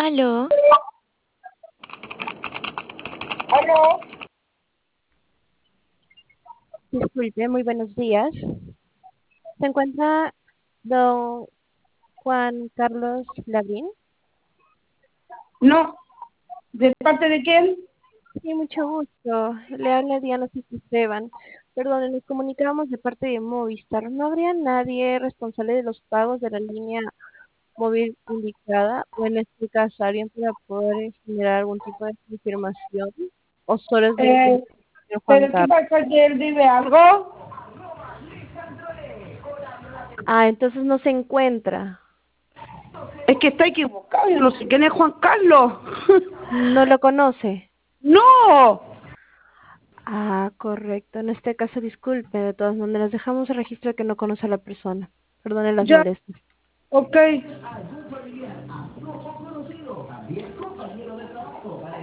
Aló, Aló, disculpe, muy buenos días. ¿Se encuentra don Juan Carlos Labrín? no, ¿de parte de quién? Sí, mucho gusto. Le habla Diana Esteban. Perdón, nos comunicamos de parte de Movistar. ¿No habría nadie responsable de los pagos de la línea móvil indicada? O en este caso, alguien para poder generar algún tipo de confirmación? ¿O solo es directamente Eh, el señor Juan ¿Pero qué Carlos? pasa? ¿Que él vive algo? Ah, entonces no se encuentra. Es que está equivocado, yo no sé quién es Juan Carlos. ¿No lo conoce? ¡No! Ah, correcto. En este caso, disculpe, de todas maneras, dejamos el registro de que no conoce a la persona. Perdone las Ya, molestias. ok.